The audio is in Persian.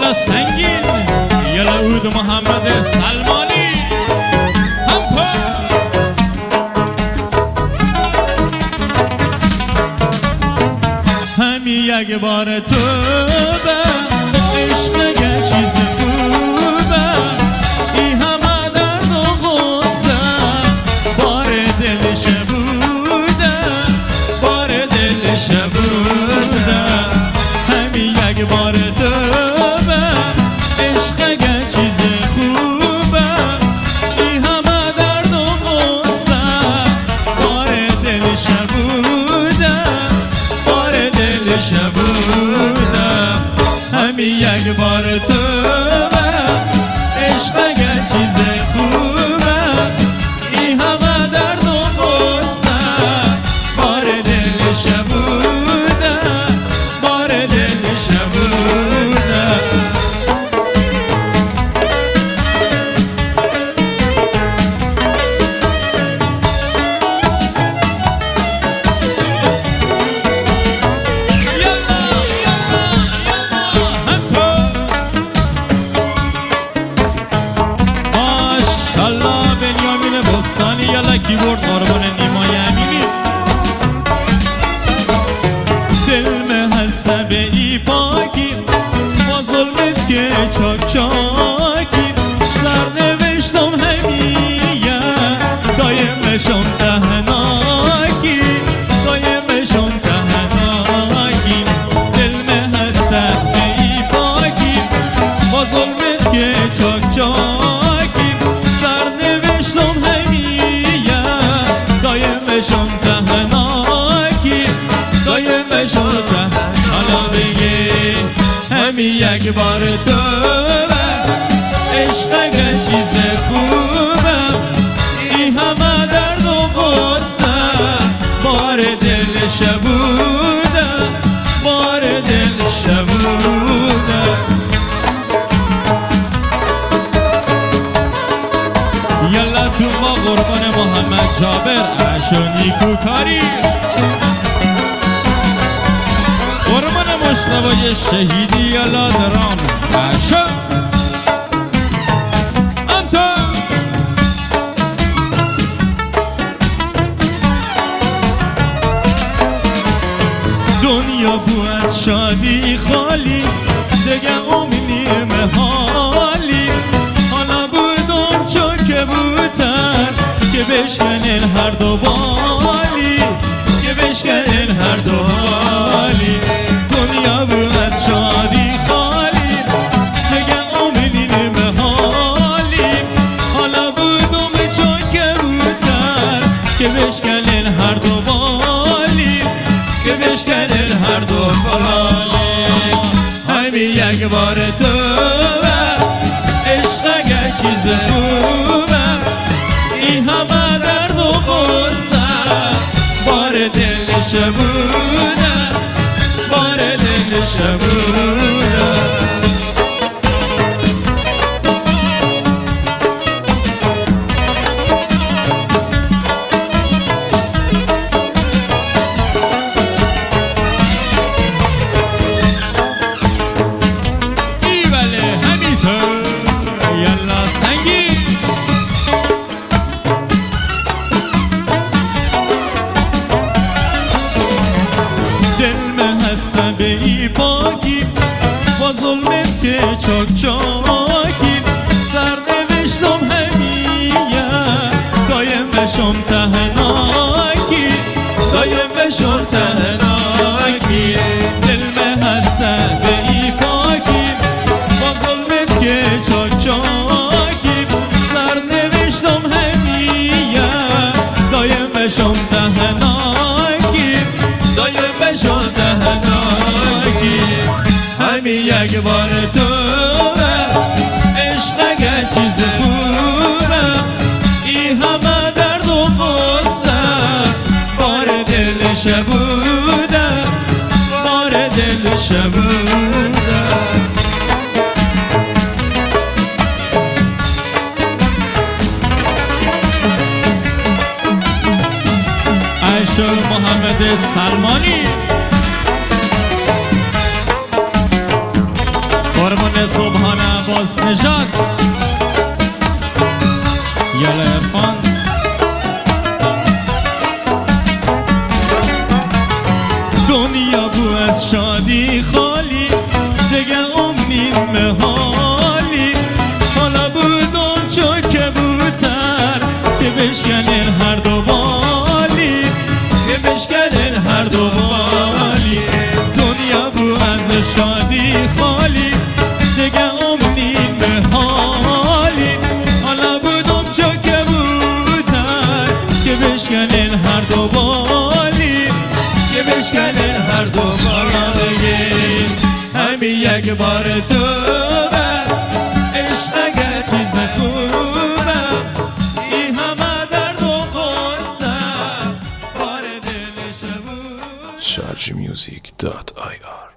یلا سنگین یلا عود محمد سلمانی همی یک بار تو به عشق یه چیز خوبه این همه درد و غصه بار دلش بوده بار دلش بوده همی یک بار تو به عشق یه چیز خوبه این همه درد و غصه بار دلش بوده بار دلش بوده همی یک بار تو به عشق یه چیز خوبه این همه درد و غصه بار دلش بوده بار دلش بوده یلا کیبورد آرمان نیمای امینی دل में हंसा به ای پاکی با ظلمت که چاک چاکی سر نوشتم همیه دایمشم تهناکی دایمشم تهناکی دل में हंसा به ای پاکی با ظلمت که چاک چاکی سر نوشتم دایمشون تهناکی دایمشون تهناکی حالا بگی همی یک بار تو به عشق یه چیز خوبه این همه درد و غصه بار دلش بوده بار دلش بوده یلا تو ما قربان محمد جابر عشانی کوکاری قربان مشتبای شهیدی یلا درام عشان انتا دنیا بو از شادی خالی دیگه امیدی محالی حالا بودم چون که بودن که بشکنن هر دو بالی که بشکنن هر دو بالی دنیا بود شادی خالی دیگه امیدی محالی حالا بودم چون که بودن که بشکنن هر دو بالی که بشکنن هر دو بالی همی یک بار تو عشق یه چیز خوبه این همه درد و غصه بار دلش بوده بار دلش بوده به ای پاکی با ظلمت که چاک چاکی سر نوشتم همیه دایم بشم تهناکی دایم بشم تهناکی دل में हंसा به ای پاکی با ظلمت که چاک چاکی سر نوشتم همیه دایم بشم تهناکی دایم بشم تهناکی همی یک بار تو عشق یه چیز خوبه این همه درد و غصه بار دلش بوده بار دلش بوده عشق محمد سلمانی قربان صبحان عباس نژاد یلا عرفان دنیا بو از شادی خالی دیگه امید محالی حالا بودم چون که بودتر که بشکنین هر دو بالی که بشکنین هر دو بالی دنیا بو از شادی خالی دیگه امید محالی حالا بودم چون که بودتر که بشکنین هر دو بالی که بشکنین هر دو بالی همین یک بار تو عشق اگه چیز خوبه این همه درد و غصه بار دلش بود sharjmusic.ir